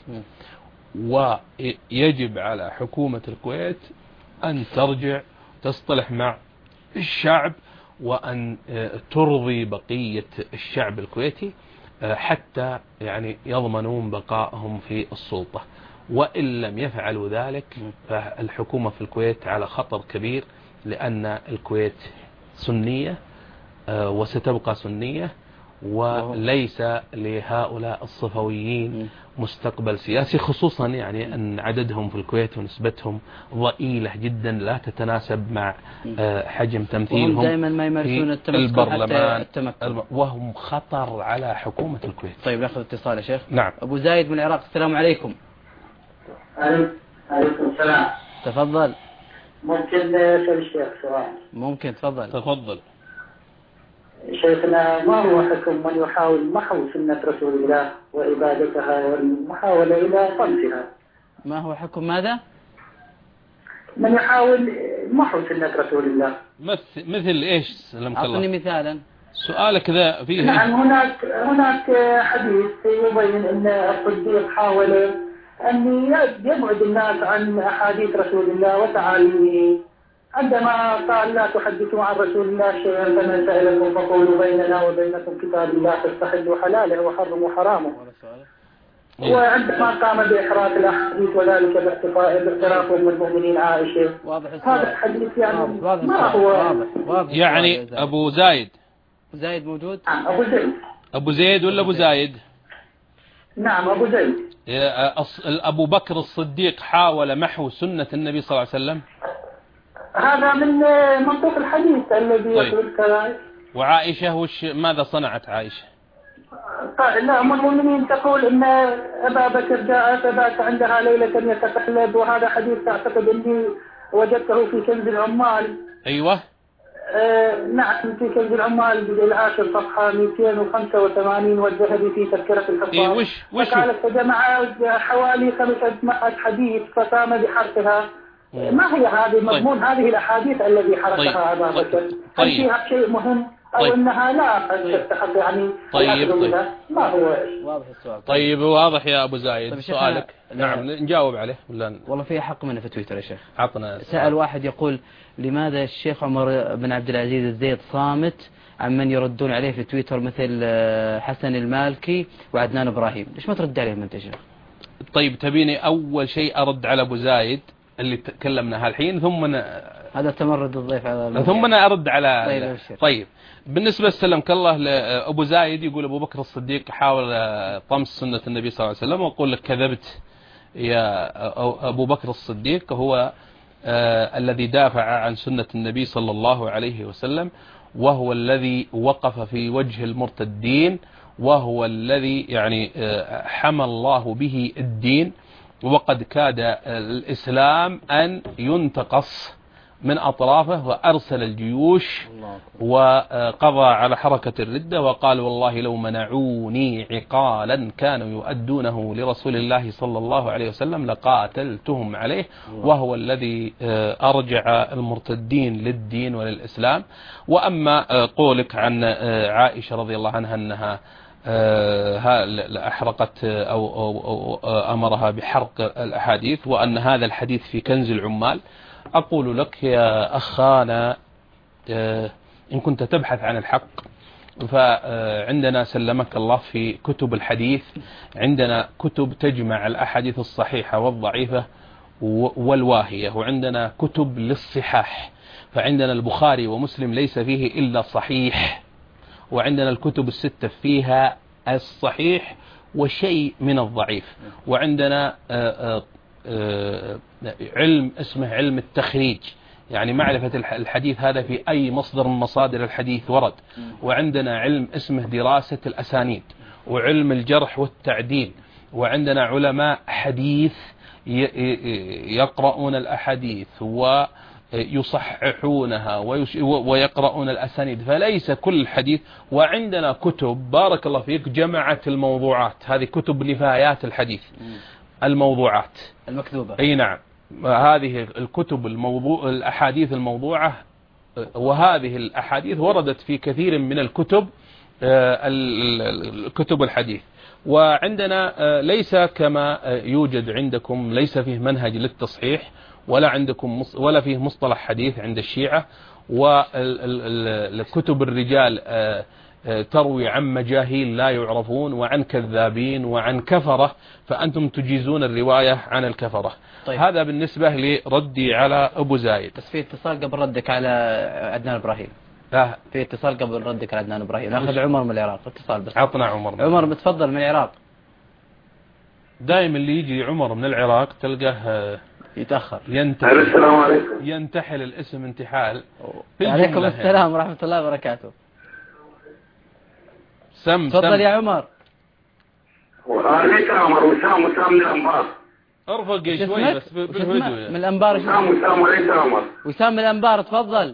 ويجب على حكومة الكويت أن ترجع تصطلح مع الشعب وأن ترضي بقية الشعب الكويتي حتى يعني يضمنون بقائهم في السلطة. وإن لم يفعلوا ذلك فالحكومة في الكويت على خطر كبير، لأن الكويت سنية وستبقى سنية، وليس لهؤلاء الصفويين مستقبل سياسي، خصوصا يعني أن عددهم في الكويت ونسبتهم ضئيلة جدا لا تتناسب مع حجم تمثيلهم دائما ما يمارسون البرلمان، وهم خطر على حكومة الكويت. طيب ناخذ اتصال يا شيخ. نعم. أبو زايد من العراق، السلام عليكم. عليكم السلام. تفضل. ممكن أسأل الشيخ سؤال؟ ممكن، تفضل. شيخنا، ما هو حكم من يحاول محو سنة رسول الله وإبادتها والمحاولة إلى طمسها؟ ما هو حكم ماذا؟ من يحاول محو سنة رسول الله. مثل إيش؟ أعطني مثالا. سؤالك ذا فيه. نعم، هناك حديث يبين أن الصديق حاول أن يبعد الناس عن أحاديث رسول الله وتعاليمه، عندما قال لا تحدثوا عن رسول الله شيئا فمن سألكم فقولوا بيننا وبينكم كتاب الله فاستحلوا حلاله وحرموا حرامه. وعندما قام بإحراق الأحاديث وذلك باعترافهم بالمؤمنين عائشة، هذا الحديث يعني ما هو واضح. يعني أبو زايد موجود؟ أبو زيد ولا أبو زايد؟ نعم أبو زيد. أبو بكر الصديق حاول محو سنة النبي صلى الله عليه وسلم، هذا من منطق الحديث الذي يقول كذلك. وعائشة ماذا صنعت عائشة؟ لا، أم المؤمنين تقول إن أبا بكر جاء فبات عندها ليلة يتقلب، وهذا حديث تعتقد أني وجدته في كنز العمال. أيوة. نعم، في كنز العمال جزء العاشر صفحة 285، والذهبي في تذكرة الحفاظ. وش قالت فجمع حوالي 500 حديث فقام بحرقها. ما هي هذه مضمون هذه الأحاديث الذي حرقها أبا بكر؟ هل فيها شيء مهم أو إنها لا تستحق يعني طيب. ما هو واضح السؤال. طيب واضح يا أبو زايد سؤالك. نعم نجاوب عليه ولا والله في حق منه في تويتر يا شيخ. عطنا سأل واحد يقول لماذا الشيخ عمر بن عبد العزيز الزيد صامت عن من يردون عليه في تويتر مثل حسن المالكي وعدنان إبراهيم؟ ليش ما ترد عليهم أنت يا شيخ؟ طيب تبيني أول شيء أرد على أبو زايد اللي تكلمنا هالحين، ثم هذا تمرد الضيف على ثم أنا أرد على طيب بالنسبة سلمك الله لأبو زايد يقول أبو بكر الصديق حاول طمس سنة النبي صلى الله عليه وسلم، وأقول لك كذبت يا أبو بكر الصديق هو الذي دافع عن سنة النبي صلى الله عليه وسلم، وهو الذي وقف في وجه المرتدين، وهو الذي يعني حمى الله به الدين، وقد كاد الإسلام أن ينتقص من أطرافه وأرسل الجيوش وقضى على حركة الردة، وقال والله لو منعوني عقالا كانوا يؤدونه لرسول الله صلى الله عليه وسلم لقاتلتهم عليه، وهو الذي أرجع المرتدين للدين وللإسلام. وأما قولك عن عائشة رضي الله عنها أنها أحرقت أو أمرها بحرق الأحاديث وأن هذا الحديث في كنز العمال، أقول لك يا أخانا إن كنت تبحث عن الحق فعندنا سلمك الله في كتب الحديث، عندنا كتب تجمع الأحاديث الصحيحة والضعيفة والواهية، وعندنا كتب للصحاح، فعندنا البخاري ومسلم ليس فيه إلا صحيح، وعندنا الكتب الستة فيها الصحيح وشيء من الضعيف، وعندنا علم اسمه علم التخريج، يعني معرفة الحديث هذا في أي مصدر من مصادر الحديث ورد، وعندنا علم اسمه دراسة الأسانيد، وعلم الجرح والتعديل، وعندنا علماء حديث يقرؤون الأحاديث ويصححونها ويقرؤون الأسانيد، فليس كل حديث. وعندنا كتب بارك الله فيك جمعت الموضوعات، هذه كتب نفايات الحديث، الموضوعات المكذوبة. أي نعم، هذه الكتب الأحاديث الموضوعة، وهذه الأحاديث وردت في كثير من الكتب الكتب الحديث. وعندنا ليس كما يوجد عندكم، ليس فيه منهج للتصحيح ولا عندكم ولا فيه مصطلح حديث عند الشيعة، والكتب الرجال تروي عن مجاهيل لا يعرفون وعن كذابين وعن كفرة، فأنتم تجيزون الرواية عن الكفرة. طيب. هذا بالنسبة لردي على أبو زايد. بس في اتصال قبل ردك على عدنان إبراهيم. في اتصال قبل ردك على عدنان إبراهيم. ناخذ عمر من العراق. اتصال بس. عطنا عمر. عمر بتفضل من العراق. دائما اللي يجي عمر من العراق تلقاه يتأخر. السلام عليكم. ينتحل الاسم انتحال. عليكم السلام ورحمة الله وبركاته. تفضل يا عمر. وعليك يا عمر. وسام من الأنبار. ارفق شوي بس بالهدوء. من الأنبار. وسام وليس عمر. وسام من الأنبار تفضل.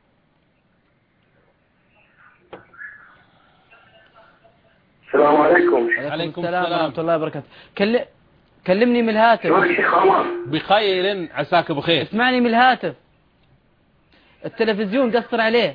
السلام عليكم. عليكم السلام ورحمة الله وبركاته. كلمني من الهاتف. شلونك شيخ عمر؟ بخير عساك بخير. اسمعني من الهاتف. التلفزيون قصر عليه.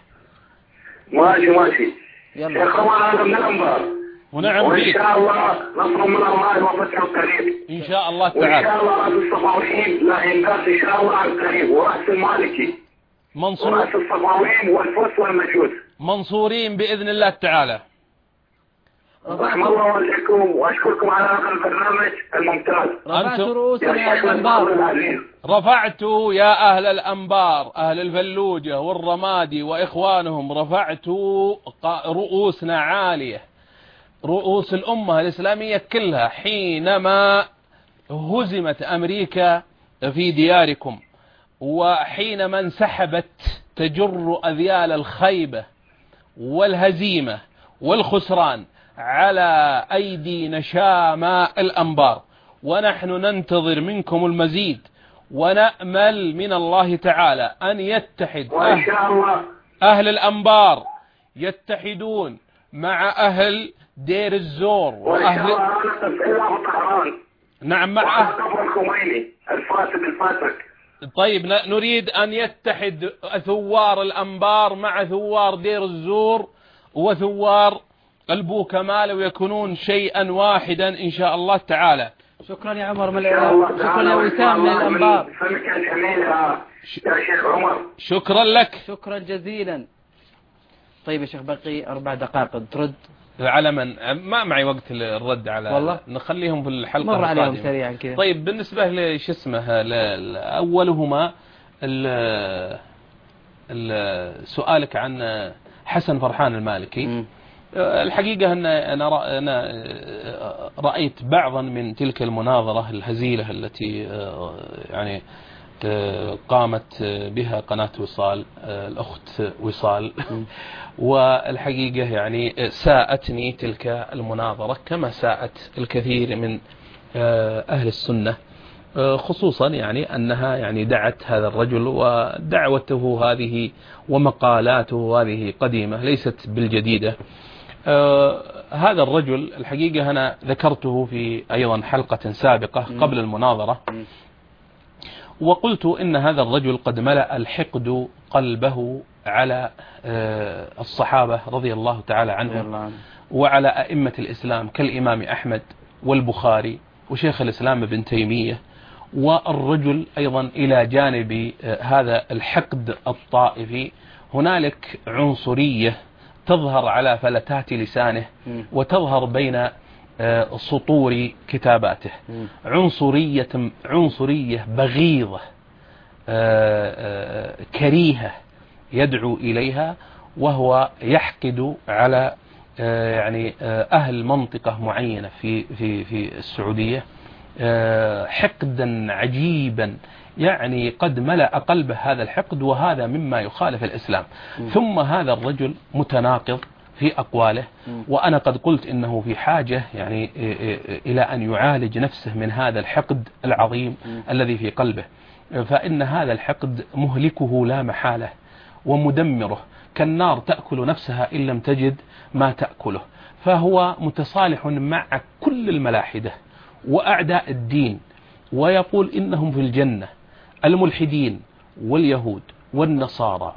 ماشي. يلا. شيخ عمر هذا من الأنبار. ونعم وإن بك. شاء الله نصر من الله وفتح قريب. إن شاء الله وإن تعالى. شاء الله رأس الصفاويين لا ينقاس إن شاء الله عن قريب، ورأس المالكي. ورأس الصفاويين والفرس والمجوس. منصورين بإذن الله تعالى. رحم الله والديكم وأشكركم على هذا البرنامج الممتاز. رفعت رؤوسنا يا الأنبار. رفعت يا أهل الأنبار، أهل الفلوجة والرمادي وإخوانهم، رفعت رؤوسنا عالية، رؤوس الأمة الإسلامية كلها حينما هزمت أمريكا في دياركم، وحينما انسحبت تجر أذيال الخيبة والهزيمة والخسران على أيدي نشاماء الأنبار، ونحن ننتظر منكم المزيد، ونأمل من الله تعالى أن يتحد أهل الأنبار، يتحدون مع أهل دير الزور وأهل نعم مع أهل طيب نريد أن يتحد ثوار الأنبار مع ثوار دير الزور وثوار البوكمال ويكونون شيئا واحدا إن شاء الله تعالى. شكرا يا عمر من العراق. شكرا يا وسام من الأنبار. شكرا لك. شكرا جزيلا. طيب يا شيخ بقي 4 دقائق ترد على من ما معي وقت الرد على والله نخليهم في الحلقة مر عليهم سريعا كذا. طيب بالنسبة لش اسمه أولهما سؤالك عن حسن فرحان المالكي. الحقيقة أنا رأيت بعضا من تلك المناظرة الهزيلة التي يعني قامت بها قناة وصال الأخت وصال والحقيقة يعني ساءتني تلك المناظرة كما ساءت الكثير من أهل السنة خصوصا يعني أنها يعني دعت هذا الرجل، ودعوته هذه ومقالاته هذه قديمة ليست بالجديدة. هذا الرجل الحقيقة أنا ذكرته في أيضا حلقة سابقة قبل المناظرة، وقلت إن هذا الرجل قد ملأ الحقد قلبه على الصحابة رضي الله تعالى عنهم وعلى أئمة الإسلام كالإمام أحمد والبخاري وشيخ الإسلام ابن تيمية. والرجل أيضا إلى جانب هذا الحقد الطائفي هنالك عنصرية تظهر على فلتات لسانه وتظهر بين سطور كتاباته، عنصرية بغيضة كريهة يدعو إليها، وهو يحقد على يعني أهل منطقة معينة في السعودية حقدا عجيبا، يعني قد ملأ قلبه هذا الحقد، وهذا مما يخالف الإسلام. ثم هذا الرجل متناقض في أقواله، وأنا قد قلت إنه في حاجة يعني إلى أن يعالج نفسه من هذا الحقد العظيم الذي في قلبه، فإن هذا الحقد مهلكه لا محالة ومدمره، كالنار تأكل نفسها إن لم تجد ما تأكله. فهو متصالح مع كل الملاحدة وأعداء الدين، ويقول إنهم في الجنة، الملحدين واليهود والنصارى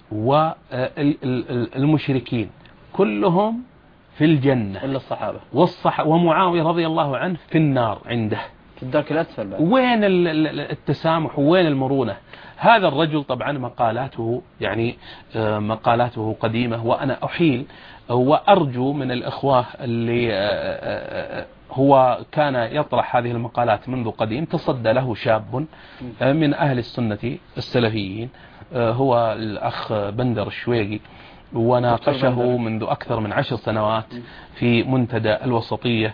والمشركين كلهم في الجنة إلا الصحابة ومعاوية رضي الله عنه في النار عنده في الدرك الأسفل بقى. وين التسامح وين المرونة؟ هذا الرجل طبعا مقالاته يعني مقالاته قديمة، وأنا أحيل وأرجو من الإخوة اللي هو كان يطرح هذه المقالات منذ قديم، تصدى له شاب من أهل السنة السلفيين هو الأخ بندر الشويقي، وناقشه منذ أكثر من 10 سنوات في منتدى الوسطية،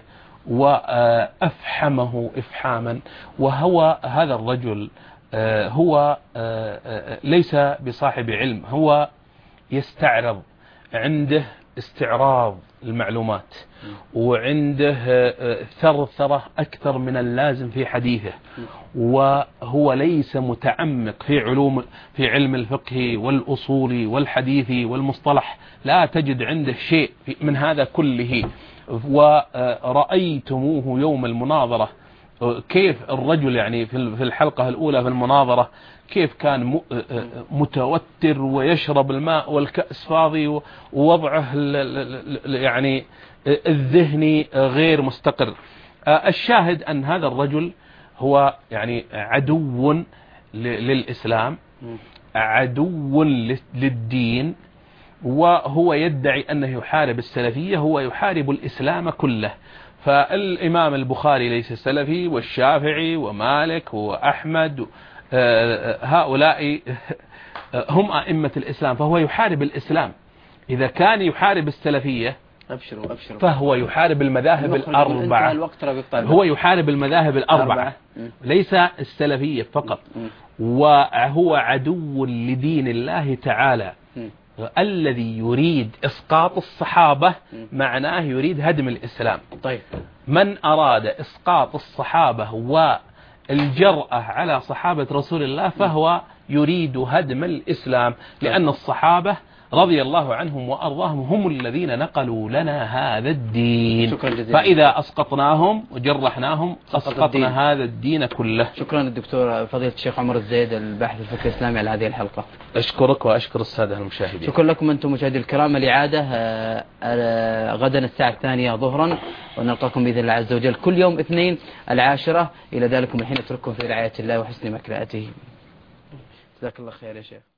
وأفحمه إفحاما. وهو هذا الرجل هو ليس بصاحب علم، هو يستعرض، عنده استعراض المعلومات، وعنده ثرثرة أكثر من اللازم في حديثه، وهو ليس متعمق في علم الفقه والأصول والحديث والمصطلح، لا تجد عنده شيء من هذا كله. ورأيتموه يوم المناظرة كيف الرجل يعني في الحلقة الأولى في المناظرة كيف كان متوتر ويشرب الماء والكأس فاضي، ووضعه يعني الذهني غير مستقر. الشاهد أن هذا الرجل هو يعني عدو للإسلام، عدو للدين، وهو يدعي أنه يحارب السلفية، هو يحارب الإسلام كله. فالإمام البخاري ليس سلفي، والشافعي ومالك وأحمد هؤلاء هم أئمة الإسلام، فهو يحارب الإسلام. إذا كان يحارب السلفية أبشروا فهو يحارب المذاهب الأربعة، هو يحارب المذاهب الأربعة ليس السلفية فقط، وهو عدو لدين الله تعالى. الذي يريد إسقاط الصحابة معناه يريد هدم الإسلام. طيب، من أراد إسقاط الصحابة والجرأة على صحابة رسول الله فهو يريد هدم الإسلام، لأن الصحابة رضي الله عنهم وأرضاهم هم الذين نقلوا لنا هذا الدين، فإذا أسقطناهم وجرحناهم أسقطنا هذا الدين كله. شكرا الدكتور فضيلة الشيخ عمر الزيد الباحث الفقهي الإسلامي على هذه الحلقة. أشكرك وأشكر السادة المشاهدين. شكرا لكم أنتم مشاهدي الكرام. الإعادة غدا الساعة 2 ظهرا، ونلقاكم بإذن الله عز وجل كل يوم اثنين 10. إلى ذلك الحين أترككم في رعاية الله وحسن مكرأته. جزاك الله خير يا شيخ.